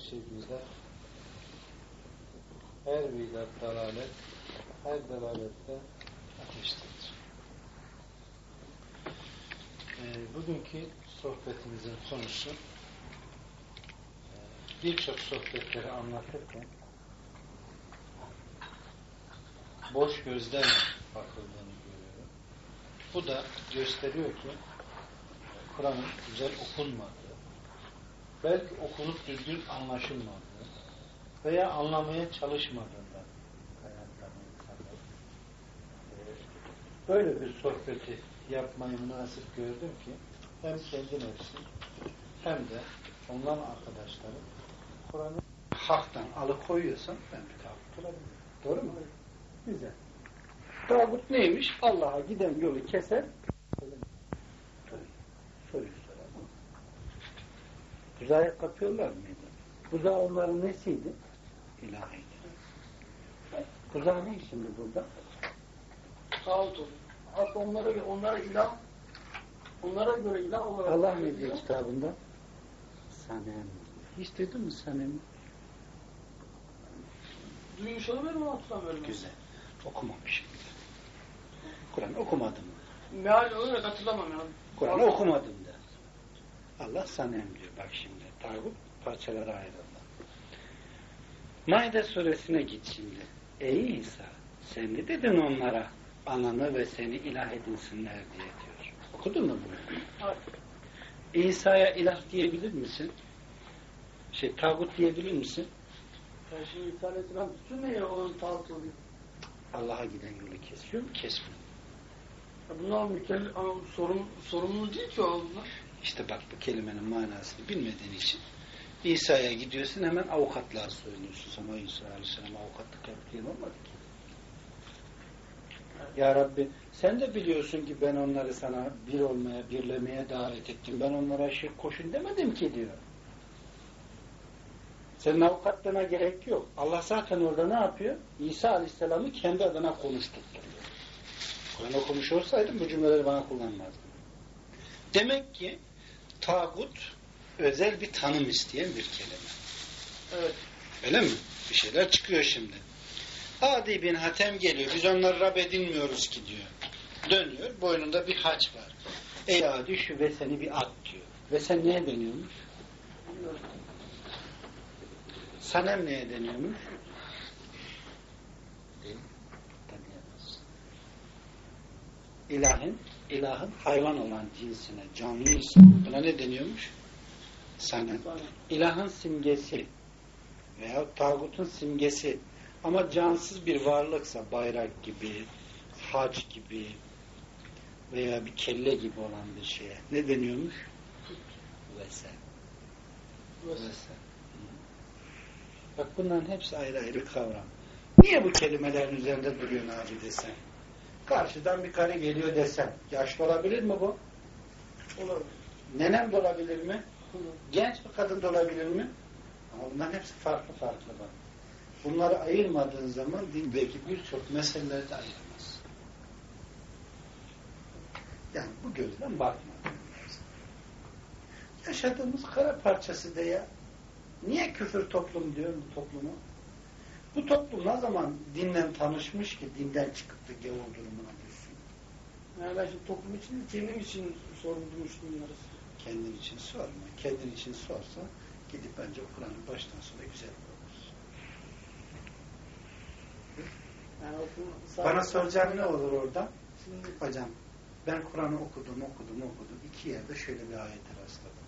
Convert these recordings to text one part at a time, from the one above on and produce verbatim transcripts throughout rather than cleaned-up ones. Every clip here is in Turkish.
şey bidat, her bidat dalalet, her dalalette ateştedir. Ee, bugünkü sohbetimizin sonucu e, birçok sohbetleri anlatırken boş gözlerle bakıldığını görüyorum. Bu da gösteriyor ki Kur'an'ın güzel okunmadığı, belki okunup düzgün anlaşılmadığı veya anlamaya çalışmadığından kaynaklanan insanlar. Ee, böyle bir sohbeti yapmayı münasip gördüm ki hem kendi nefsim hem de onların arkadaşları Kur'an'ı haktan alıkoyuyorsam ben bir tağut olabilirim. Doğru mu? Güzel. Tağut neymiş? Allah'a giden yolu keser. Soruyu soralım. Buzağı kapıyorlar mıydı? Buzağı onların nesiydi? İlahiydi. Buzağı ne şimdi burada? Tağut oluyor. Hatta onlara göre, onlara ilah, onlara göre ilah olarak... Allah ne diyor kitabında? Sanem. Hiç duydun mu Sanem? Duymuş olabilir mi? Hatırlamıyorum. Güzel. Okumamışım. Kur'an okumadım. Meal olarak hatırlamam yani. Kur'an'ı okumadım da. Allah Sanem diyor. Bak şimdi. Tağut parçalara ayrıldı. Maide suresine git şimdi. Ey İsa, sen ne dedin onlara? Ananı ve seni ilah edinsinler diye diyor. Okudun mu bunu? Evet. İsa'ya ilah diyebilir misin? Şey, tağut diyebilir misin? Yani şimdi İsa Aleyhisselam bütün ne ya onun tağut oluyor? Allah'a giden yolu kesiyor mu? Kesmiyor. Ya bunlar mükellef, ama sorun, sorumlu değil ki o bunlar. İşte bak bu kelimenin manasını bilmediğin için İsa'ya gidiyorsun hemen avukatlar söylüyorsun. Ama İsa Aleyhisselam avukatlık yaptığın olmadı ki. Ya Rabbi sen de biliyorsun ki ben onları sana bir olmaya, birlemeye davet ettim. Ben onlara şirk koşun demedim ki diyor. Senin avukatlığına gerek yok. Allah zaten orada ne yapıyor? İsa Aleyhisselam'ı kendi adına konuşturtuyor. Kur'an okumuş olsaydım bu cümleleri bana kullanmazdım. Demek ki tağut özel bir tanım isteyen bir kelime. Evet. Öyle mi? Bir şeyler çıkıyor şimdi. Adi bin Hatem geliyor. Biz onları Rab edinmiyoruz ki diyor. Dönüyor. Boynunda bir haç var. Ey Adi şu ve seni bir at diyor. Ve sen neye deniyormuş? Sanem neye deniyormuş? Tanıyamaz. İlahın, ilahın hayvan olan cinsine, canlıysa buna ne deniyormuş? Sanem. İlahın simgesi veya tağutun simgesi ama cansız bir varlıksa bayrak gibi, haç gibi veya bir kelle gibi olan bir şeye ne deniyormuş? Vesen. Vesen. Bak bunların hepsi ayrı ayrı kavram. Niye bu kelimelerin üzerinde duruyorsun abi desen? Karşıdan bir karı geliyor desen. Yaşlı olabilir mi bu? Olabilir. Nenem de olabilir mi? Hı. Genç bir kadın da olabilir mi? Ama bunların hepsi farklı farklı bak. Bunları ayırmadığın zaman din belki birçok meseleleri de ayırmaz. Yani bu gözden bakmamak lazım. Yaşadığımız kara parçası da ya. Niye küfür toplum diyor bu toplumu? Bu toplum ne zaman dinle tanışmış ki dinden çıkıp da gavur durumuna düşsün? Yani ben şimdi toplum için, kendim için sorumluymuştum bunları. Kendin için sorma. Kendin için sorsa gidip bence Kur'an'ın baştan sona güzel okursun. Yani okuma, bana soracağım ne olur orada? Şimdi, hocam ben Kur'an'ı okudum, okudum, okudum. İki yerde şöyle bir ayete rastladım.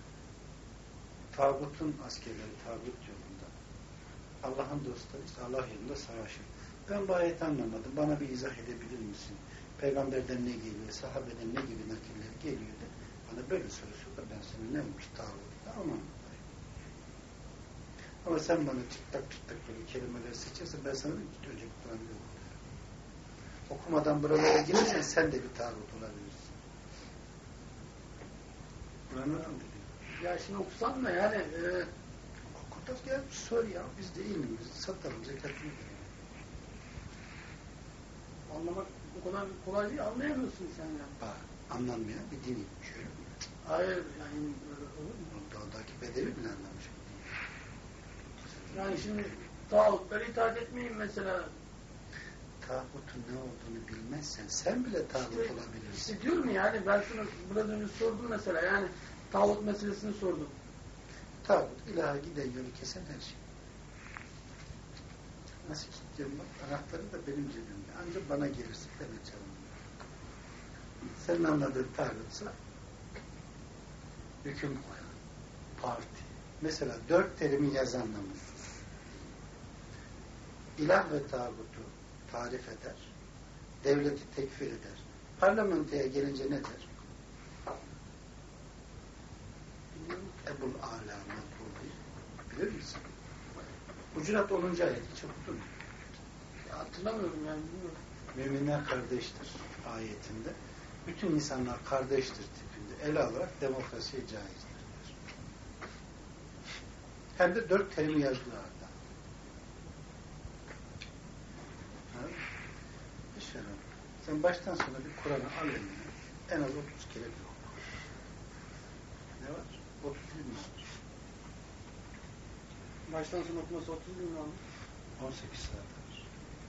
Tağutun askerleri, tağut yolunda. Allah'ın dostları işte Allah yolunda savaşır. Ben bu ayeti anlamadım. Bana bir izah edebilir misin? Peygamberden ne geliyor, sahabeden ne gibi nakiller geliyor da bana böyle soru sor da ben sana neymiş tağut da aman. Ama sen bana çıtlak çıtlak böyle kelimeleri seçersen ben sana bir önce Kur'an'ı okuyorum. Okumadan buralara girersen sen de bir tağut olabilirsin. Kur'an'ı anlıyor. Ya şimdi okusan da yani e, okutak ya sor ya biz de ilmimizi satalım zekatını verelim. Anlamak o kadar kolay değil, anlayamıyorsun sen ya. Bak anlanmayan bir din şöyle mi? Hayır yani böyle olur mu? Dağdaki bedevi bile anlamış. Yani şimdi tağutlara itaat etmeyin mesela. Tağutun ne olduğunu bilmezsen sen bile tağut İşte, olabilirsin. işte diyorum yani ben sana biraz önce sordum mesela yani tağut meselesini sordum. Tağut ilaha giden yolu kesen her şey. Nasıl kilitliyorum bak, anahtarı da benim cebimde. Ancak bana gelirse ben açarım. Senin anladığın tağutsa hüküm koyan, parti. Mesela dört terimi yazan namussuz. İlah ve tağutu tarif eder, devleti tekfir eder. Parlamentoya gelince ne der? Ebul Ala Matlubi. Bilir misin? Hucurat onuncu ayet hiç okudun mu? Ya hatırlamıyorum yani bilmiyorum. Müminler kardeştir ayetinde. Bütün insanlar kardeştir tipinde ele alarak demokrasiye caizdir. Hem de dört terimi yazdılar da. Sen baştan sona bir Kur'an'ı al eline. En az otuz kere bir oku. Ne var? otuz gün mü var? Baştan sona okuması otuz gün mü almış? on sekiz saat var.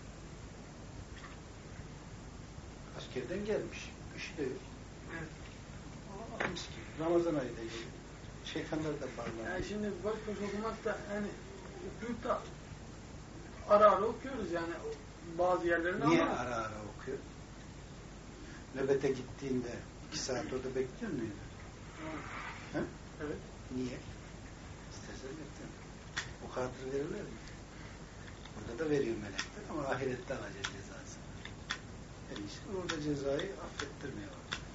Askerden gelmiş. İşi de yok. Evet. Aa, mis gibi. Ramazan ayı da geliyor. Şeytanlar da bağlanıyor. Yani şimdi boş boş okumak da yani okuyup da ara ara okuyoruz yani bazı yerlerinde. Niye ama ara ara okuyor? Nöbete gittiğinde iki saat orada bekliyor muydun? Hı. He? Evet. Niye? İstersen bekle. O kadri verirler mi? Burada da veriyor melekler ama ahirette alacak cezası. Yani işte orada cezayı affettirmiyor.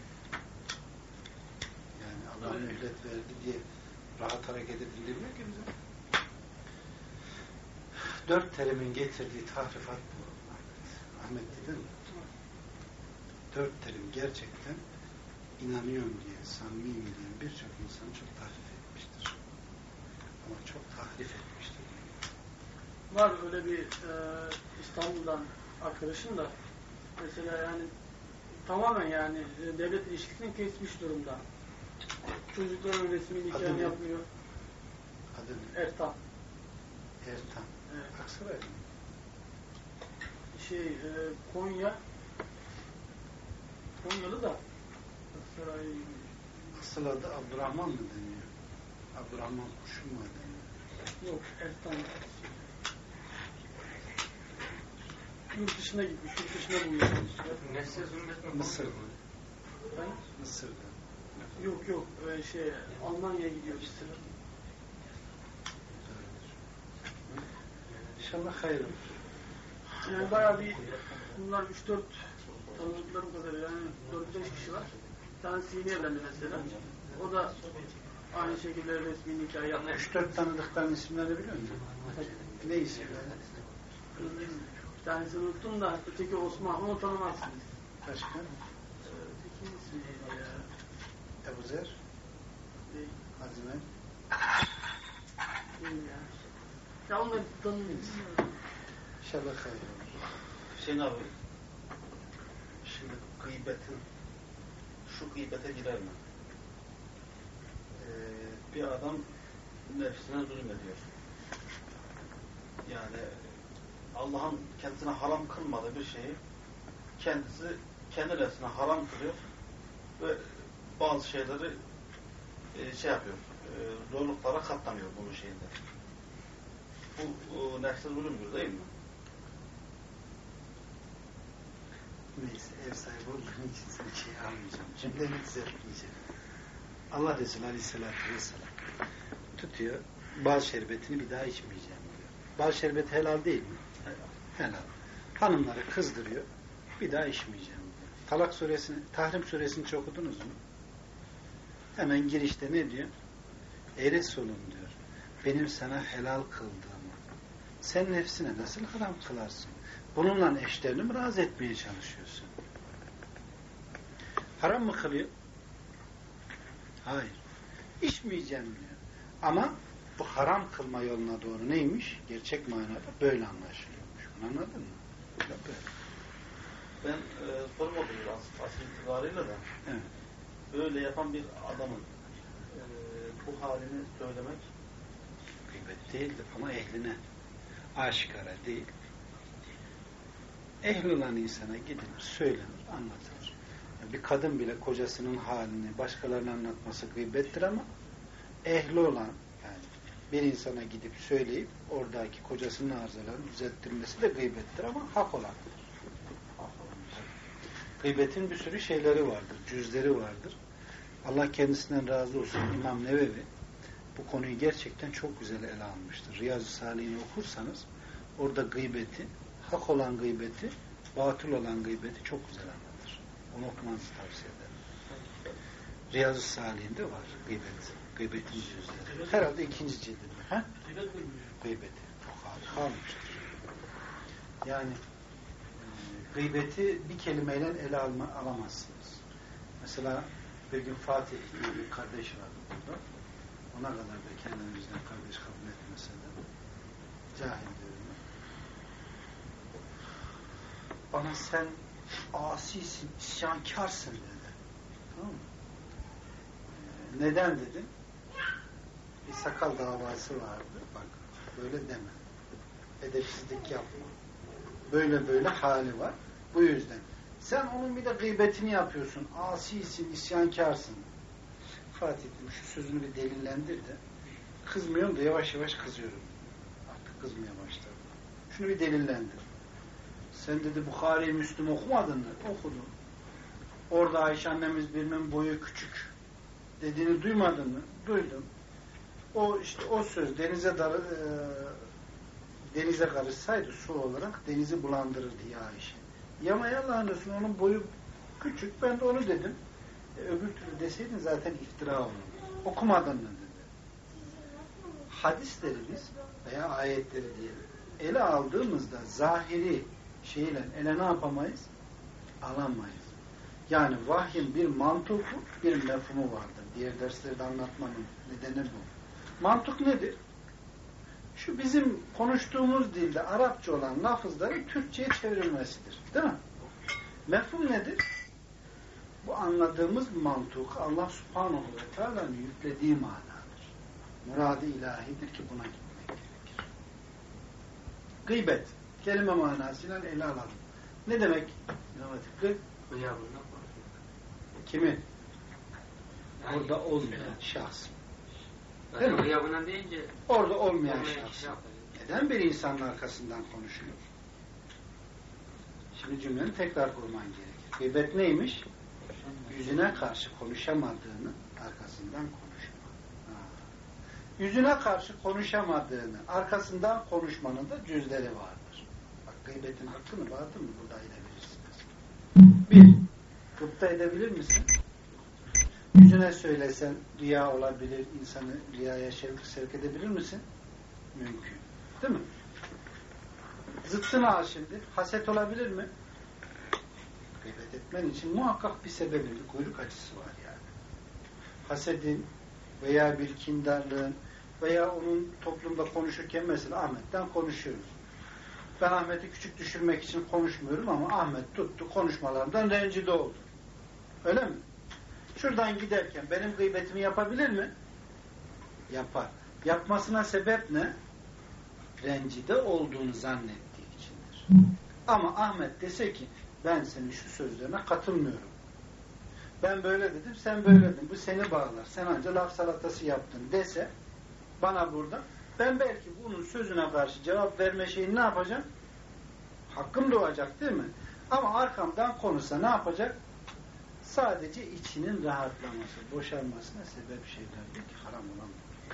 Yani Allah evet. mühlet verdi diye rahat hareket edilmiyor ki bize. Dört terimin getirdiği tahrifat bu. Ahmet dedin mi? Dört terim gerçekten inanıyorum diye, samimiyim diye birçok insanı çok tahrif etmiştir. Ama çok tahrif etmiştir. Var öyle bir e, İstanbul'dan arkadaşım da mesela yani tamamen yani e, devlet ilişkisini kesmiş durumda. Çocukların resmi nikahını yapmıyor. Adı ne? Ertan. Ertan. Evet. Aksaray mı? Şey e, Konya Konyalı da Aksaray Asıl adı Abdurrahman mı deniyor? Abdurrahman Kuşu mu deniyor? yok Ertan. Yurt dışına gitmiş, yurt dışına buluyor. Nesli zulmetme Mısır mı? Ben? Mısır'da. Yok yok e, şey Almanya'ya gidiyor işte. İnşallah hayır olur. Yani bayağı bir bunlar üç dört tanıdıklarım kadar yani dört beş kişi var. Bir tanesi yeni evlendi mesela. O da aynı şekilde resmi nikah yapmış. Üç dört tanıdıkların isimlerini biliyor musun? Ne isimleri? Bir tanesini unuttum da öteki Osman, onu tanımazsınız. Başka? Ee, öteki ismi neydi ya? Ebu Zer? Değil, Azime? değil ya. Ya onları tanımıyoruz. İnşallah hayır olur. Hüseyin abi, Şimdi gıybetin şu gıybete girer mi? Ee, bir adam nefsine zulüm ediyor. Yani Allah'ın kendisine haram kılmadığı bir şeyi kendisi kendi nefsine haram kılıyor ve bazı şeyleri e, şey yapıyor, e, zorluklara katlanıyor bunun şeyinde. Bu o, nefse zulümdür değil mi? neyse ev sahibi olduğun için seni şey almayacağım. Cümleni düzeltmeyeceğim. Allah Resulü Aleyhisselatü Vesselam tutuyor, bal şerbetini bir daha içmeyeceğim diyor. Bal şerbeti helal değil mi? Helal. Hanımları kızdırıyor, bir daha içmeyeceğim diyor. Talak suresini, Tahrim suresini hiç okudunuz mu? Hemen girişte ne diyor? Ey Resulüm diyor, benim sana helal kıldığımı sen nefsine nasıl haram kılarsın? Bununla eşlerini mi razı etmeye çalışıyorsun? Haram mı kılıyor? Hayır. İçmeyeceğim diyor. Ama bu haram kılma yoluna doğru neymiş? Gerçek manada böyle anlaşılıyormuş. Bunu anladın mı? Böyle. Ben e, sorum oluyor as asıl itibarıyla da Evet. böyle yapan bir adamın e, bu halini söylemek Gıybet değildir ama ehline. Aşikara değil. Ehli olan insana gidilir, söylenir, anlatılır. Yani bir kadın bile kocasının halini başkalarına anlatması gıybettir ama ehli olan, yani bir insana gidip söyleyip oradaki kocasının arızalarını düzelttirmesi de gıybettir ama hak olan. Gıybetin bir sürü şeyleri vardır, cüzleri vardır. Allah kendisinden razı olsun. İmam Nevevi bu konuyu gerçekten çok güzel ele almıştır. Riyazu Salih'ini okursanız orada gıybeti, hak olan gıybeti, batıl olan gıybeti çok güzel anlatır. Onu okumanızı tavsiye ederim. Riyazu Salih'inde var gıybet. Gıybetin cüzleri. Herhalde ikinci cildinde. Ha? Gıybeti. Çok harika almıştır. Yani gıybeti bir kelimeyle ele alma, alamazsınız. Mesela bir gün Fatih diye bir kardeş vardı burada. Ona kadar da kendimizden kardeş kabul etmese de cahil diyorum. Bana sen asisin, isyankarsın dedi. Tamam mı? Ee, neden dedim? Bir sakal davası vardı. Bak böyle deme. Edepsizlik yapma. Böyle böyle hali var. Bu yüzden. Sen onun bir de gıybetini yapıyorsun. Asisin, isyankarsın. Fatih dedim, şu sözünü bir delillendir de. Kızmıyorum da yavaş yavaş kızıyorum. Artık kızmaya başladım. Şunu bir delillendir. Sen dedi Bukhari-i Müslüm okumadın mı? Okudum. Orada Ayşe annemiz birinin boyu küçük dediğini duymadın mı? Duydum. O işte o söz denize dar, e, denize karışsaydı su olarak denizi bulandırırdı ya Ayşe. Yamaya lanet onun boyu küçük. Ben de onu dedim. E, öbür türlü deseydin zaten iftira olur. Okumadın mı dedi. Hadisleri biz veya ayetleri diyelim ele aldığımızda zahiri şeyle ele ne yapamayız? Alamayız. Yani vahyin bir mantuku, bir mefhumu vardır. Diğer derslerde anlatmanın nedeni bu. Mantuk nedir? Şu bizim konuştuğumuz dilde Arapça olan lafızların Türkçe'ye çevrilmesidir. Değil mi? Mefhum nedir? Bu anladığımız mantuk Allah Subhanahu ve Teala'nın yüklediği manadır. Murad-ı ilahidir ki buna gitmek gerekir. Gıybet. Kelime manasıyla ele alalım. Ne demek? Gıybet. Kimin? Orada olmayan şahs. Değil mi? Deyince, orada olmayan şahs. Neden bir insanın arkasından konuşuyor? Şimdi cümleni tekrar kurman gerekir. Gıybet neymiş? Yüzüne karşı konuşamadığını arkasından konuşma. Ha. Yüzüne karşı konuşamadığını arkasından konuşmanın da cüzleri vardır. Bak gıybetin hakkını vardır mı? Burada edebilirsiniz. Bir, gıpta edebilir misin? Yüzüne söylesen riya olabilir, insanı riyaya sevk, sevk edebilir misin? Mümkün. Değil mi? Zıttına al şimdi. Haset olabilir mi? Gıybet etmen için muhakkak bir sebebi, bir kuyruk acısı var yani. Hasedin veya bir kindarlığın veya onun toplumda konuşurken mesela Ahmet'ten konuşuyoruz. Ben Ahmet'i küçük düşürmek için konuşmuyorum ama Ahmet tuttu konuşmalarımdan rencide oldu. Öyle mi? Şuradan giderken benim gıybetimi yapabilir mi? Yapar. Yapmasına sebep ne? Rencide olduğunu zannettiği içindir. Ama Ahmet dese ki ben senin şu sözlerine katılmıyorum. Ben böyle dedim, sen böyle dedin. Bu seni bağlar. Sen ancak laf salatası yaptın dese bana burada ben belki bunun sözüne karşı cevap verme şeyini ne yapacağım? Hakkım doğacak değil mi? Ama arkamdan konuşsa ne yapacak? Sadece içinin rahatlaması, boşalmasına sebep şeylerdir ki haram olan.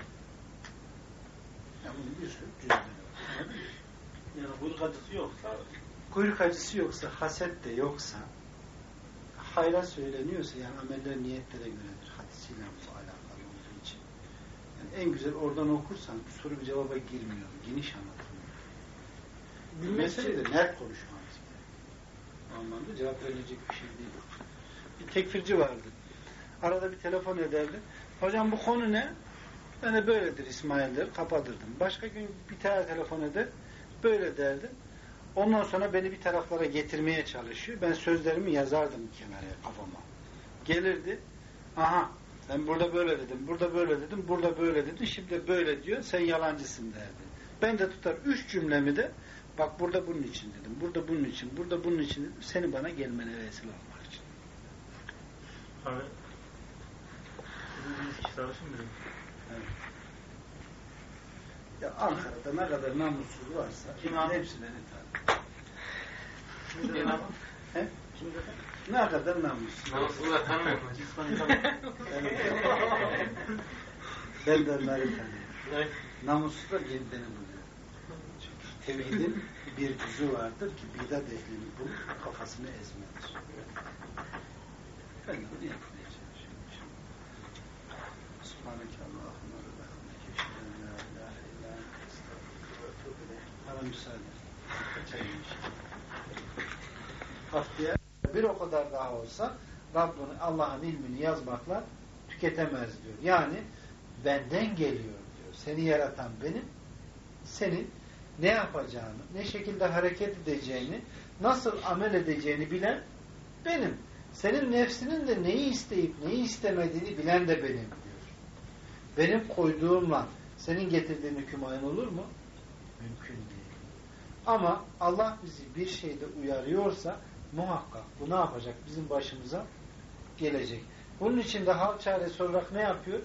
Yani bunun bir sürü cüzleri var. Yani kuyruk acısı yoksa kuyruk acısı yoksa, haset de yoksa hayra söyleniyorsa yani ameller niyetlere göredir. Hadisiyle bu alakalı olduğu için. Yani en güzel oradan okursan bir soru bir cevaba girmiyor. Geniş anlatılıyor. Mesele de net konuşmamız gerekiyor. O anlamda cevap verilecek bir şey değil. Bir tekfirci vardı. Arada bir telefon ederdi. Hocam bu konu ne? Ben de böyledir İsmail'dir. Kapatırdım. Başka gün bir tane telefon eder. Böyle derdi. Ondan sonra beni bir taraflara getirmeye çalışıyor. Ben sözlerimi yazardım kenara kafama. Gelirdi. Aha Ben burada böyle dedim, burada böyle dedim, burada böyle dedim, şimdi böyle diyor, sen yalancısın derdi. Ben de tutar üç cümlemi de, bak burada bunun için dedim, burada bunun için, burada bunun için dedim, seni bana gelmene vesile olmak için. Abi, siz kişi sarışın mı? Evet. Ya Ankara'da ne kadar namussuz varsa hepsinden ithal. Kimdir abi? He? Kimdir? Ne kadar namussuz. Namussuzlar tanımıyor. Ben de onları tanıyorum. Namussuz da kendini buluyor. Çünkü tevhidin bir gücü vardır ki bidat ehlini bulup kafasını ezmedir. Ben de bunu yapmayacağım şimdi. Subhaneke Allahümme ve bihamdike eşhedü en la ilahe illa ente estağfiruke ve etûbü ileyk. Bana müsaade. Çayını içeyim. Haftaya bir o kadar daha olsa Rabbini, Allah'ın ilmini yazmakla tüketemez diyor. Yani benden geliyor diyor. Seni yaratan benim. Senin ne yapacağını, ne şekilde hareket edeceğini, nasıl amel edeceğini bilen benim. Senin nefsinin de neyi isteyip neyi istemediğini bilen de benim diyor. Benim koyduğumla senin getirdiğin hüküm aynı olur mu? Mümkün değil. Ama Allah bizi bir şeyde uyarıyorsa muhakkak bu ne yapacak? Bizim başımıza gelecek. Bunun için de hal çaresi olarak ne yapıyor?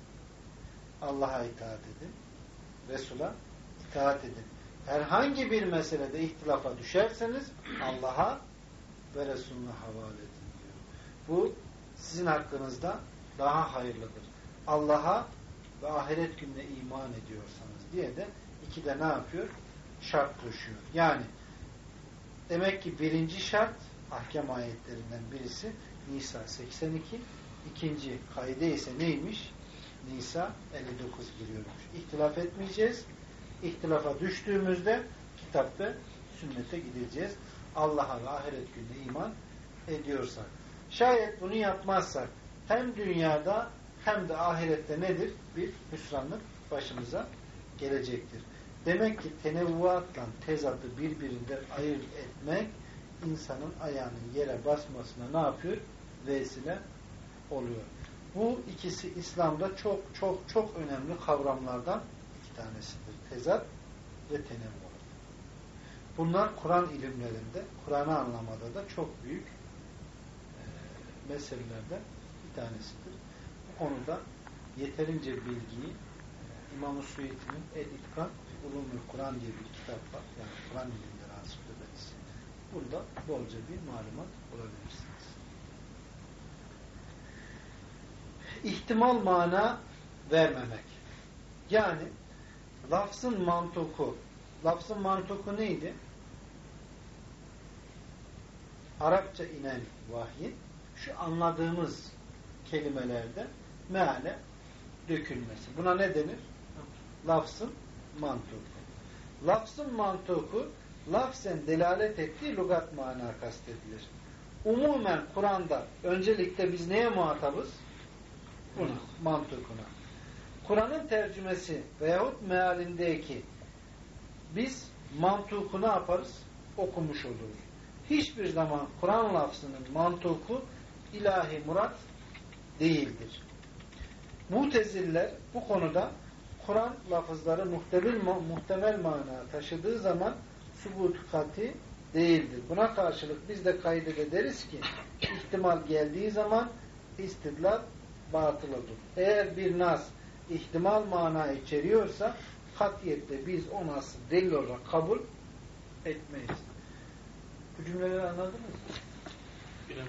Allah'a itaat edin. Resul'a itaat edin. Herhangi bir meselede ihtilafa düşerseniz Allah'a ve Resulüne havale edin diyor. Bu sizin hakkınızda daha hayırlıdır. Allah'a ve ahiret gününe iman ediyorsanız diye de ikide ne yapıyor? Şart koşuyor. Yani demek ki birinci şart ahkam ayetlerinden birisi Nisa seksen iki, ikinci kaide ise neymiş? Nisa elli dokuz giriyormuş. İhtilaf etmeyeceğiz. İhtilafa düştüğümüzde kitap ve sünnete gideceğiz. Allah'a ve ahiret gününe iman ediyorsak. Şayet bunu yapmazsak hem dünyada hem de ahirette nedir? Bir hüsranlık başımıza gelecektir. Demek ki tenevvuatla tezatı birbirinden ayırt etmek insanın ayağının yere basmasına ne yapıyor? Vesile oluyor. Bu ikisi İslam'da çok çok çok önemli kavramlardan iki tanesidir. Tezat ve tenevvuat. Bunlar Kur'an ilimlerinde, Kur'an'ı anlamada da çok büyük e, meselelerden bir tanesidir. Bu konuda yeterince bilgiyi e, İmam-ı Suyuti'nin El-İtkan Ulumul Kur'an diye bir kitap var. Yani Kur'an ilimleri ansiklopedisi. Burada bolca bir malumat bulabilirsiniz. İhtimal mana vermemek. Yani lafzın mantuku. Lafzın mantuku neydi? Arapça inen vahyin şu anladığımız kelimelerde meale dökülmesi. Buna ne denir? Lafzın mantuku. Lafzın mantuku lafzen delalet ettiği lügat mana kastedilir. Umumen Kur'an'da öncelikle biz neye muhatabız? Buna, mantukuna. Kur'an'ın tercümesi veyahut mealindeki biz mantuku ne yaparız? Okumuş oluruz. Hiçbir zaman Kur'an lafzının mantuku ilahi murat değildir. Muteziller bu konuda Kur'an lafızları muhtemel, muhtemel mana taşıdığı zaman subut kati değildir. Buna karşılık biz de kaydede deriz ki ihtimal geldiği zaman istidlal batıl olur. Eğer bir nas ihtimal mana içeriyorsa katiyette biz o nası delil olarak kabul etmeyiz. Bu cümleleri anladınız mı? Bilmiyorum.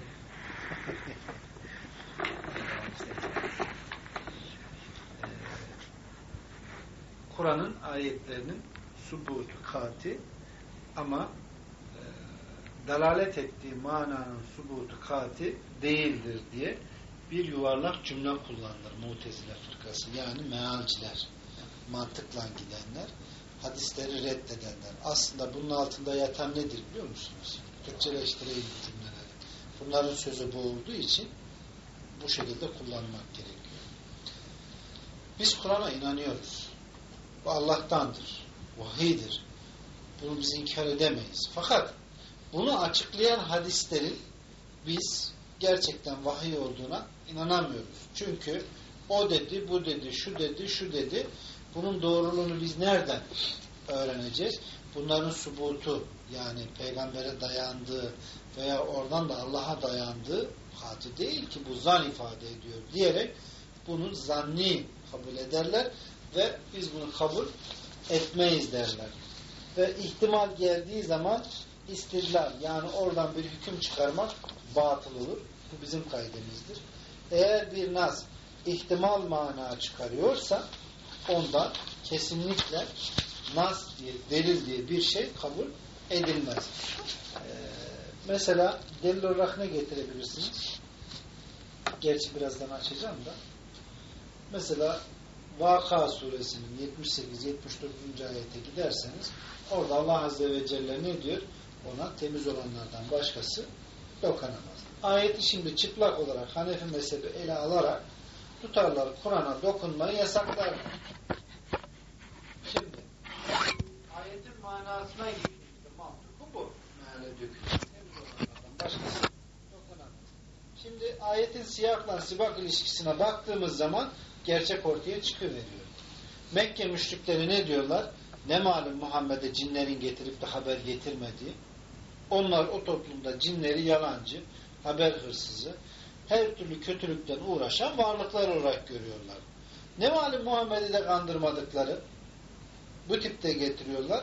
Kur'an'ın ayetlerinin subutu kati ama e, dalalet ettiği mananın subutu kati değildir diye bir yuvarlak cümle kullanılır Mutezile fırkası. Yani mealciler, mantıkla gidenler, hadisleri reddedenler. Aslında bunun altında yatan nedir biliyor musunuz? Türkçeleştireyim bu cümleleri. Bunların sözü bu olduğu için bu şekilde kullanmak gerekiyor. Biz Kur'an'a inanıyoruz. Bu Allah'tandır. Vahiydir. Bunu biz inkar edemeyiz. Fakat bunu açıklayan hadislerin biz gerçekten vahiy olduğuna İnanamıyoruz. Çünkü o dedi, bu dedi, şu dedi, şu dedi. Bunun doğruluğunu biz nereden öğreneceğiz? Bunların subutu, yani peygambere dayandığı veya oradan da Allah'a dayandığı katı değil ki, bu zan ifade ediyor diyerek bunu zanni kabul ederler ve biz bunu kabul etmeyiz derler. Ve ihtimal geldiği zaman istidlal, yani oradan bir hüküm çıkarmak batıl olur. Bu bizim kaidemizdir. Eğer bir nas ihtimal mana çıkarıyorsa ondan kesinlikle nas diye, delil diye bir şey kabul edilmez. Ee, mesela delil olarak ne getirebilirsiniz? Gerçi birazdan açacağım da. Mesela Vaka suresinin yetmiş sekiz yetmiş dokuz. ayete giderseniz orada Allah Azze ve Celle ne diyor? Ona temiz olanlardan başkası dokunamaz. Ayeti şimdi çıplak olarak Hanefi mezhebi ele alarak tutarlar Kur'an'a dokunmayı yasaklar. Şimdi ayetin manasına gittiğinde mantıklı bu. Meale dökülür. Temiz olanlardan başkası dokunamaz. Şimdi ayetin siyakla sibak ilişkisine baktığımız zaman gerçek ortaya çıkıveriyor. Mekke müşrikleri ne diyorlar? Ne malum Muhammed'e cinlerin getirip de haber getirmediği. Onlar o toplumda cinleri yalancı, haber hırsızı, her türlü kötülükten uğraşan varlıklar olarak görüyorlar. Ne malum Muhammed'i de kandırmadıkları bu tipte getiriyorlar.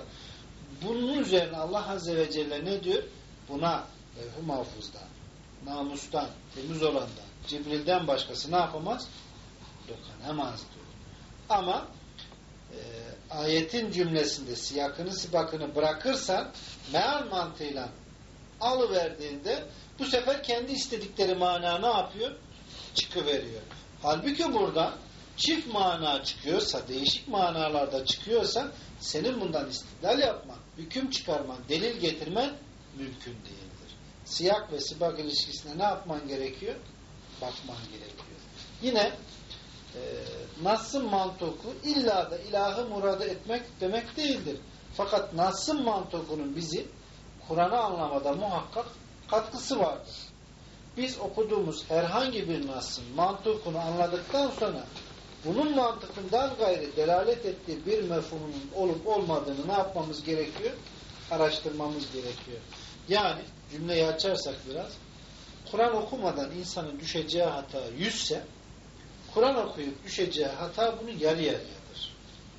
Bunun üzerine Allah Azze ve Celle ne diyor? Buna levh-i mahfuzdan, namustan, temiz olandan, Cibril'den başkası ne yapamaz? Dokunamaz diyor. Ama e, ayetin cümlesinde siyakını sibakını bırakırsan meal mantığıyla alıverdiğinde bu sefer kendi istedikleri mana ne yapıyor? Çıkıveriyor. Halbuki burada çift mana çıkıyorsa, değişik manalarda çıkıyorsa senin bundan istidlal yapman, hüküm çıkarman, delil getirmen mümkün değildir. Siyak ve sibak ilişkisine ne yapman gerekiyor? Bakman gerekiyor. Yine e, Nas'ın mantuku illa da ilahı murad etmek demek değildir. Fakat Nas'ın mantukunun bizi Kur'an'ı anlamada muhakkak katkısı vardır. Biz okuduğumuz herhangi bir Nas'ın mantukunu anladıktan sonra bunun mantıkından gayri delalet ettiği bir mefhumunun olup olmadığını ne yapmamız gerekiyor? Araştırmamız gerekiyor. Yani cümleyi açarsak biraz, Kur'an okumadan insanın düşeceği hata yüzse, Kur'an okuyup düşeceği hata bunun yarı yarıyadır.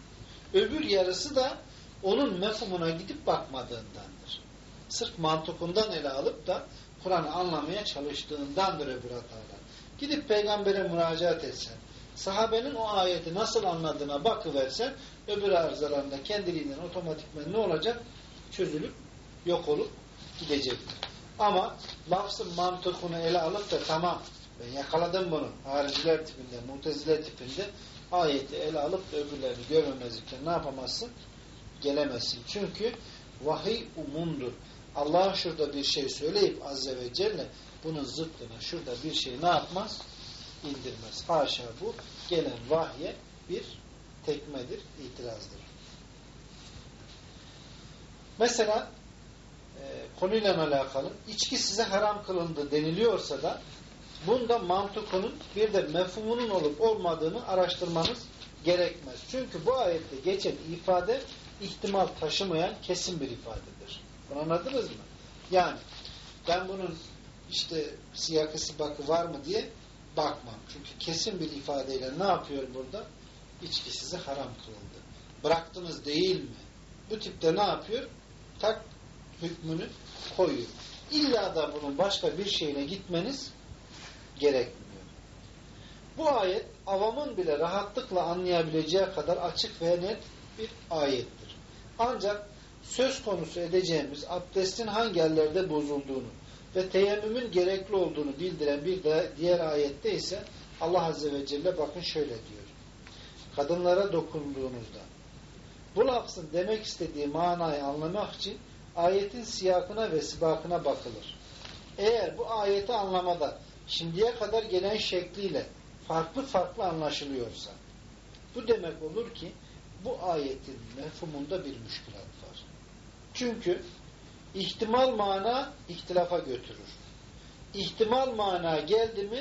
Öbür yarısı da onun mefhumuna gidip bakmadığındandır. Sırf mantıkundan ele alıp da Kur'an'ı anlamaya çalıştığındandır öbür hatalar. Gidip peygambere müracaat etsen, sahabenin o ayeti nasıl anladığına bakıversen, öbür arızalarında kendiliğinden otomatikmen ne olacak? Çözülüp, yok olup gidecektir. Ama lafzın mantıkını ele alıp da tamam, ben yakaladım bunu, hariciler tipinde, mutezile tipinde ayeti ele alıp da öbürlerini görmemezlikten ne yapamazsın? Gelemezsin. Çünkü vahiy umumdur. Allah şurada bir şey söyleyip Azze ve Celle bunun zıttına şurada bir şey ne yapmaz? İndirmez. Haşa, bu gelen vahye bir tekmedir, itirazdır. Mesela e, konuyla alakalı içki size haram kılındı deniliyorsa da bunda mantıkunun bir de mefhumunun olup olmadığını araştırmanız gerekmez. Çünkü bu ayette geçen ifade ihtimal taşımayan kesin bir ifadedir. Bunu anladınız mı? Yani ben bunun işte siyakı sibakı var mı diye bakmam. Çünkü kesin bir ifadeyle ne yapıyor burada? İçki size haram kılındı. Bıraktınız değil mi? Bu tipte ne yapıyor? Tak hükmünü koyuyor. İlla da bunun başka bir şeyine gitmeniz gerekmiyor. Bu ayet avamın bile rahatlıkla anlayabileceği kadar açık ve net bir ayettir. Ancak söz konusu edeceğimiz abdestin hangi yerlerde bozulduğunu ve teyemmümün gerekli olduğunu bildiren bir de diğer ayette ise Allah Azze ve Celle bakın şöyle diyor. Kadınlara dokunduğunuzda bu lafzın demek istediği manayı anlamak için ayetin siyakına ve sibakına bakılır. Eğer bu ayeti anlamada şimdiye kadar gelen şekliyle farklı farklı anlaşılıyorsa bu demek olur ki bu ayetin mefhumunda bir müşkülat var. Çünkü ihtimal mana ihtilafa götürür. İhtimal mana geldi mi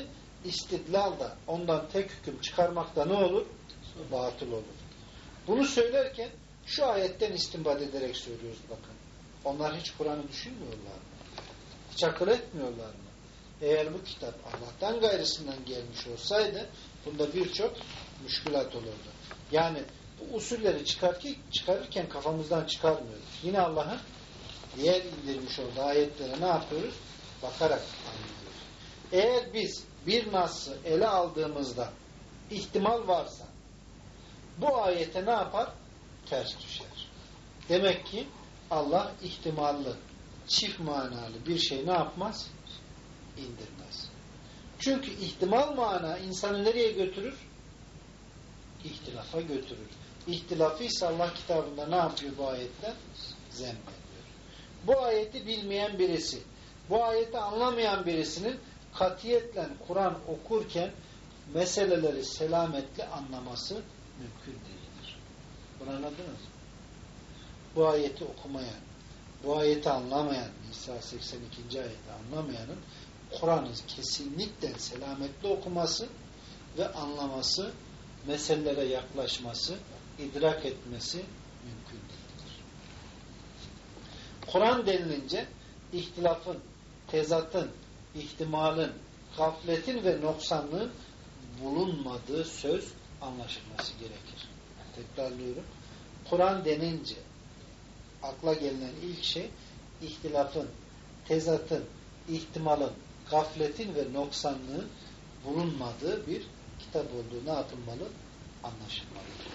istidlal da ondan tek hüküm çıkarmakta ne olur? Batıl olur. Bunu söylerken şu ayetten istinbat ederek söylüyoruz bakın. Onlar hiç Kur'an'ı düşünmüyorlar mı? Hiç akıl etmiyorlar mı? Eğer bu kitap Allah'tan gayrısından gelmiş olsaydı bunda birçok müşkülat olurdu. Yani bu usulleri çıkarken, çıkarırken kafamızdan çıkarmıyoruz. Yine Allah'ın diğer indirmiş olduğu ayetlere ne yapıyoruz? Bakarak anlıyoruz. Eğer biz bir nas'ı ele aldığımızda ihtimal varsa bu ayete ne yapar? Ters düşer. Demek ki Allah ihtimallı, çift manalı bir şey ne yapmaz? İndirmez. Çünkü ihtimal mana insanı nereye götürür? İhtilafa götürür. İhtilafı ise Allah kitabında ne yapıyor bu ayette? Zemmediyor. Bu ayeti bilmeyen birisi, bu ayeti anlamayan birisinin katiyetle Kur'an okurken meseleleri selametle anlaması mümkün değildir. Bunu anladınız mı? Bu ayeti okumayan, bu ayeti anlamayan, Nisa seksen ikinci ayeti anlamayanın Kur'an'ı kesinlikle selametle okuması ve anlaması, meselelere yaklaşması, idrak etmesi mümkün değildir. Kur'an denilince ihtilafın, tezatın, ihtimalin, gafletin ve noksanlığın bulunmadığı söz anlaşılması gerekir. Tekrarlıyorum. Kur'an denince akla gelinen ilk şey ihtilafın, tezatın, ihtimalin, gafletin ve noksanlığın bulunmadığı bir kitap olduğu ne yapılmalı? Anlaşılmalıdır.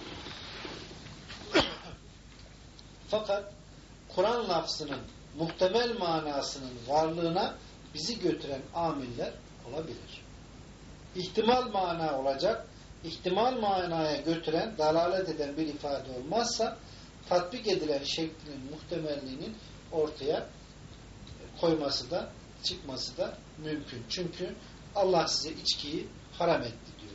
Fakat Kur'an lafzının muhtemel manasının varlığına bizi götüren amiller olabilir. İhtimal mana olacak, ihtimal manaya götüren, dalalet eden bir ifade olmazsa tatbik edilen şeklinin muhtemelliğinin ortaya koyması da, çıkması da mümkün. Çünkü Allah size içkiyi haram etti diyor.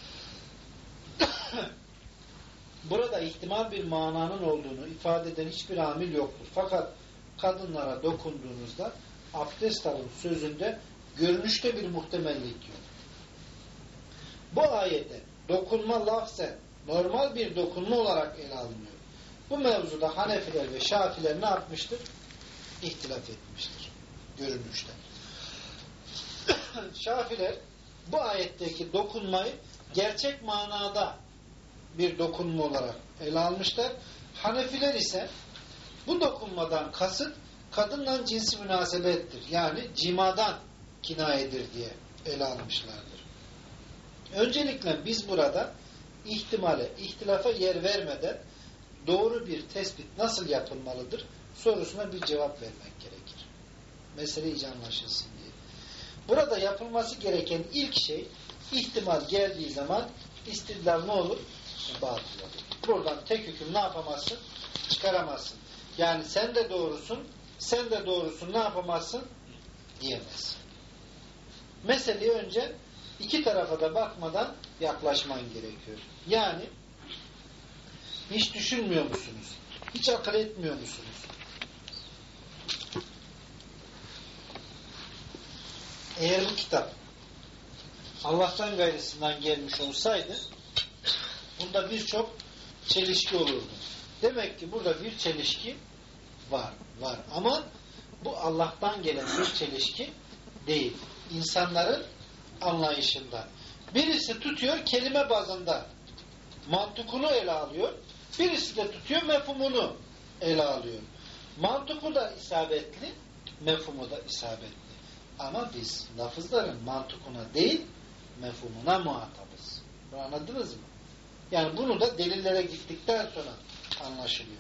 Burada ihtimal bir mananın olduğunu ifade eden hiçbir amil yoktur. Fakat kadınlara dokunduğunuzda abdest alın sözünde görünüşte bir muhtemellik yok. Bu ayette dokunma lafzen normal bir dokunma olarak ele alınıyor. Bu mevzuda Hanefiler ve Şafiler ne yapmıştır? İhtilaf etmiştir. Görünüşte. Şafiler bu ayetteki dokunmayı gerçek manada bir dokunma olarak ele almışlar. Hanefiler ise bu dokunmadan kasıt kadınla cinsi münasebettir. Yani cimadan kinayedir diye ele almışlardır. Öncelikle biz burada ihtimale, ihtilafa yer vermeden doğru bir tespit nasıl yapılmalıdır sorusuna bir cevap vermek gerekir. Mesele iyice anlaşılsın diye. Burada yapılması gereken ilk şey ihtimal geldiği zaman istidlal ne olur? Batıl olur. Buradan tek hüküm ne yapamazsın? Çıkaramazsın. Yani sen de doğrusun, sen de doğrusun ne yapamazsın? Diyemezsin. Meseleye önce iki tarafa da bakmadan yaklaşman gerekiyor. Yani hiç düşünmüyor musunuz? Hiç akıl etmiyor musunuz? Eğer bu kitap Allah'tan gayrısından gelmiş olsaydı bunda birçok çelişki olurdu. Demek ki burada bir çelişki var. Var. Ama bu Allah'tan gelen bir çelişki değil. İnsanların anlayışında. Birisi tutuyor kelime bazında mantıkunu ele alıyor. Birisi de tutuyor mefhumunu ele alıyor. Mantıku da isabetli, mefhumu da isabetli. Ama biz lafızların mantıkuna değil, mefhumuna muhatabız. Bunu anladınız mı? Yani bunu da delillere gittikten sonra anlaşılıyor.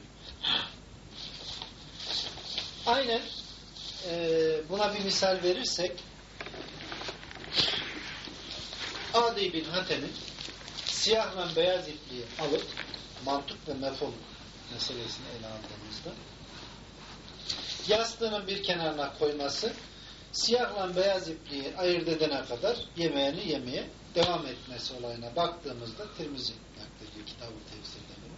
Aynen e, buna bir misal verirsek Adi bin Hatem'in siyahla beyaz ipliği alıp mantık ve mefhum meselesini ele aldığımızda yastığının bir kenarına koyması siyahla beyaz ipliği ayırt edene kadar yemeğini yemeye devam etmesi olayına baktığımızda Tirmizi naklediyor kitab-ı tefsirde bunu.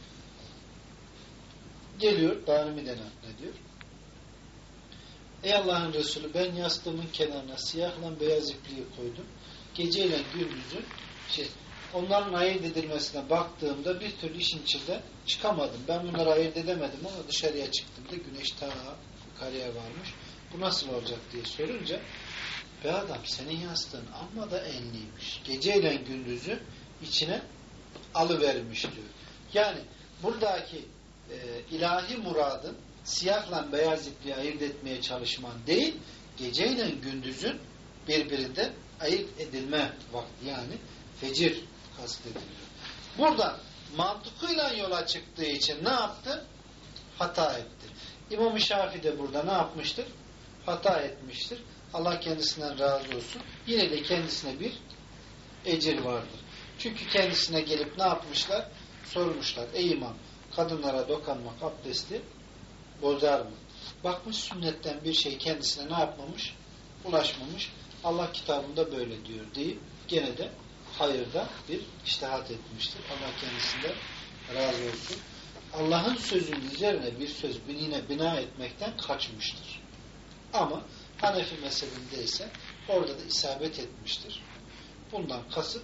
Geliyor, Darimi'den naklediyor. Ey Allah'ın Resulü ben yastığımın kenarına siyahla beyaz ipliği koydum. geceyle gündüzün şey, onların ayırt edilmesine baktığımda bir türlü işin içinde çıkamadım. Ben bunları ayırt edemedim ama dışarıya çıktığımda güneş ta yukarıya varmış. Bu nasıl olacak diye sorunca be adam senin yastığın amma da enliymiş. Geceyle gündüzü içine alıvermiş diyor. Yani buradaki e, ilahi muradın siyahla beyaz ipliği ayırt etmeye çalışman değil, geceyle gündüzün birbirinden ayırt edilme vakti, yani fecir kastediliyor. Buradan mantıkıyla yola çıktığı için ne yaptı? Hata etti. İmam-ı Şafii de burada ne yapmıştır? Hata etmiştir. Allah kendisinden razı olsun. Yine de kendisine bir ecir vardır. Çünkü kendisine gelip ne yapmışlar? Sormuşlar. Ey imam, kadınlara dokanmak abdesti bozar mı? Bakmış sünnetten bir şey kendisine ne yapmamış? Ulaşmamış. Allah kitabında böyle diyor deyip gene de hayırda bir içtihat etmiştir. Allah kendisinden razı olsun. Allah'ın sözünün üzerine bir söz yine bina etmekten kaçmıştır. Ama Hanefi mezhebinde ise orada da isabet etmiştir. Bundan kasıt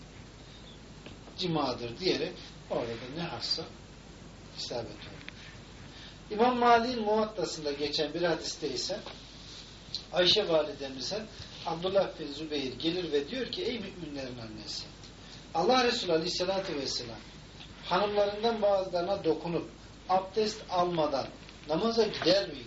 cimadır diyerek orada da ne hassa isabet olmuş. İmam Malik'in Muvattası'nda geçen bir hadiste ise Ayşe validemize Abdullah bin Zübeyir gelir ve diyor ki ey müminlerin annesi, Allah Resulü Aleyhisselatü Vesselam hanımlarından bazılarına dokunup abdest almadan namaza gider miydi?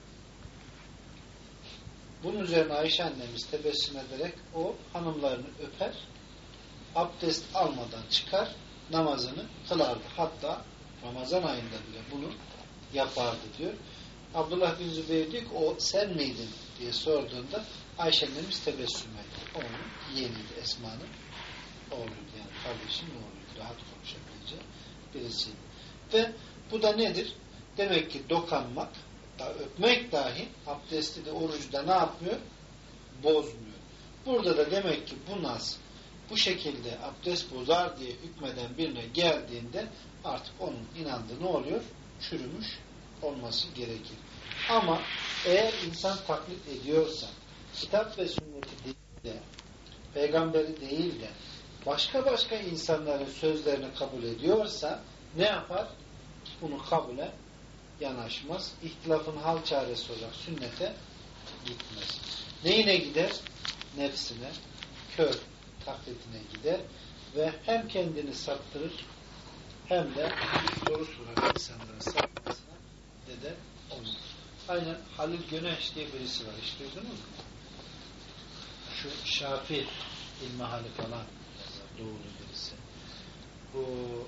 Bunun üzerine Ayşe annemiz tebessüm ederek o hanımlarını öper, abdest almadan çıkar, namazını kılardı. Hatta Ramazan ayında bile bunu yapardı diyor. Abdullah bin Zübeyir diyor ki o sen miydin diye sorduğunda Ayşe annemiz tebessüm etti. Onun yeğeniydi, Esma'nın oğluydu, yani kardeşinin oğluydu, rahat konuşabileceği birisiydi. Ve bu da nedir? Demek ki dokanmak, da öpmek dahi abdesti de orucu da ne yapmıyor? Bozmuyor. Burada da demek ki bu nas bu şekilde abdest bozar diye hükmeden birine geldiğinde artık onun inandığı ne oluyor? Çürümüş olması gerekir. Ama eğer insan taklit ediyorsa, kitap ve sünneti değil de, peygamberi değil de başka başka insanların sözlerini kabul ediyorsa ne yapar? Bunu kabule yanaşmaz. İhtilafın hal çaresi olarak sünnete gitmez. Neyine gider? Nefsine, kör taklitine gider ve hem kendini saptırır hem de soru soran insanlara sapmasına neden olur. Aynen Halil Göneş diye birisi var. Hiç duydunuz mu? Şu Şafii İlmihali falan yazar. Doğulu birisi. Bu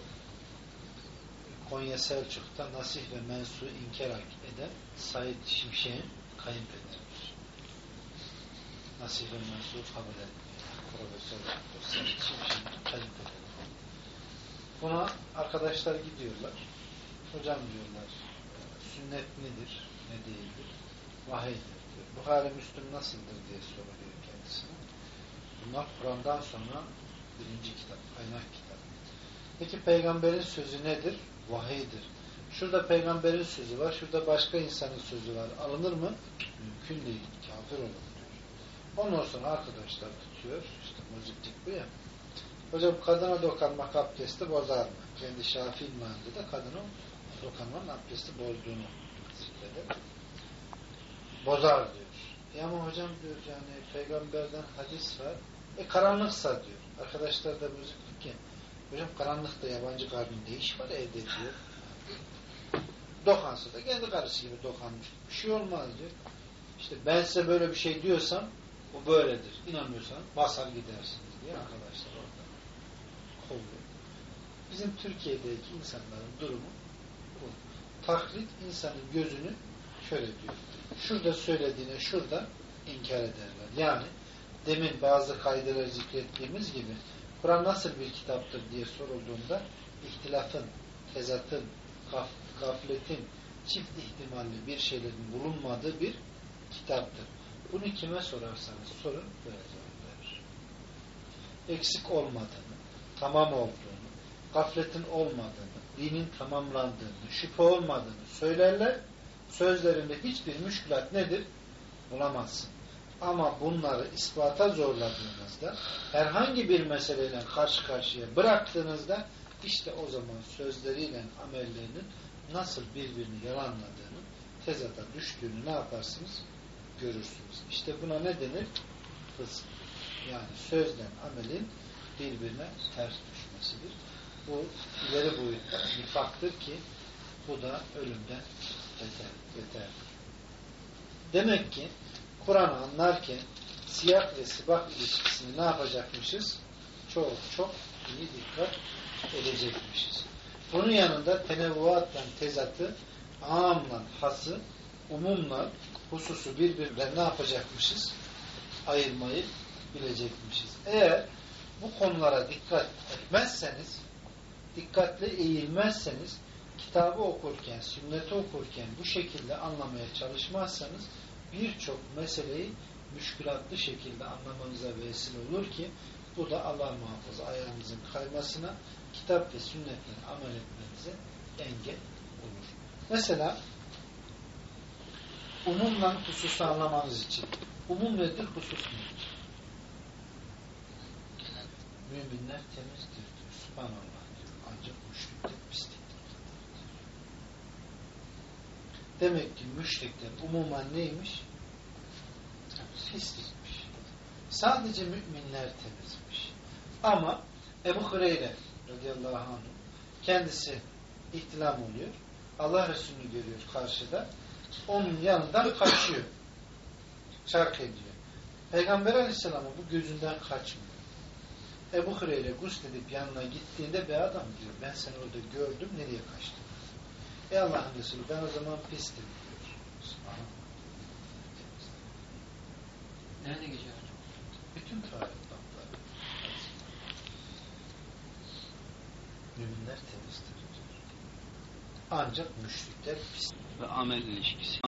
Konya Selçuk'ta Nasih ve Mensu inkar eden Said Şimşek'in kayınpederidir. Nasih ve Mensu kabul etmiyor. Profesör Doktor Said Şimşek'in kayınpederi. Buna arkadaşlar gidiyorlar. Hocam diyorlar, sünnet nedir, ne değildir? Vahiydir diyor. Buhari Müslüm nasıldır diye soruyor kendisine. Bunlar Kur'an'dan sonra birinci kitap, kaynak kitap. Peki peygamberin sözü nedir? Vahiydir. Şurada peygamberin sözü var, şurada başka insanın sözü var. Alınır mı? Mümkün değil. Kafir olur diyor. Ondan sonra arkadaşlar tutuyor. İşte muziplik bu ya. Hocam kadına dokanmak abdesti bozar mı? Kendi Şafii imamında da kadına dokanmanın abdesti bozduğunu zikreder. Bozar diyor. E ama hocam diyor yani peygamberden hadis var. E karanlıksa diyor. Arkadaşlar da muziplik ya. Hocam karanlıkta yabancı karnın ne iş var evde diyor. Dokansa da kendi karısı gibi dokanmış. Bir şey olmaz diyor. İşte ben size böyle bir şey diyorsam bu böyledir. İnanmıyorsanız basar gidersiniz diye arkadaşlar orada kolluyor. Bizim Türkiye'deki insanların durumu bu. Taklit insanın gözünü kör ediyor. Şurada söylediğine şurada inkar ederler. Yani demin bazı kaydeler zikrettiğimiz gibi Kur'an nasıl bir kitaptır diye sorulduğunda ihtilafın, tezatın, gaf, gafletin, çift ihtimalli bir şeylerin bulunmadığı bir kitaptır. Bunu kime sorarsanız sorun böyle cevap verir. Eksik olmadığını, tamam olduğunu, gafletin olmadığını, dinin tamamlandığını, şüphe olmadığını söylerler. Sözlerinde hiçbir müşkülat nedir? Bulamazsın. Ama bunları ispata zorladığınızda, herhangi bir meseleyle karşı karşıya bıraktığınızda, işte o zaman sözleriyle amellerinin nasıl birbirini yalanladığını, tezata düştüğünü ne yaparsınız? Görürsünüz. İşte buna ne denir? Fısk. Yani sözden amelin birbirine ters düşmesidir. Bu ileri boyutta nifaktır ki bu da ölümden beter, beterdir. Demek ki Kur'an'ı anlarken siyah ve sibak ilişkisini ne yapacakmışız? Çok çok iyi dikkat edecekmişiz. Bunun yanında tenevvuatla tezatı, amla hası, umumla hususu birbirinden ne yapacakmışız? Ayırmayı bilecekmişiz. Eğer bu konulara dikkat etmezseniz, dikkatli eğilmezseniz, kitabı okurken, sünneti okurken bu şekilde anlamaya çalışmazsanız birçok meseleyi müşkülatlı şekilde anlamanıza vesile olur ki bu da Allah muhafaza ayağınızın kaymasına, kitap ve sünnetle amel etmenize engel olur. Mesela umumla hususu anlamanız için umum nedir, husus nedir? Müminler temizdir diyor. Subhanallah diyor. Ancak müşrikler pisliktir. Demek ki müşrikler umumen neymiş? Pislikmiş. Sadece müminler temizmiş. Ama Ebu Hureyre radıyallahu anh kendisi ihtilam oluyor. Allah Resulü'nü görüyor karşıda. Onun yanından kaçıyor. Çark ediyor. Peygamber aleyhisselamı bu gözünden kaçmıyor. Ebu Hureyre gusledip yanına gittiğinde bir adam diyor, ben seni orada gördüm, nereye kaçtın? Ey Allah'ın Resulü, ben o zaman pistim diyor. Nerede geçiyor? Bütün tarih babları. Müminler temizdir diyor. Ancak müşrikler pis. Ve amel ilişkisi.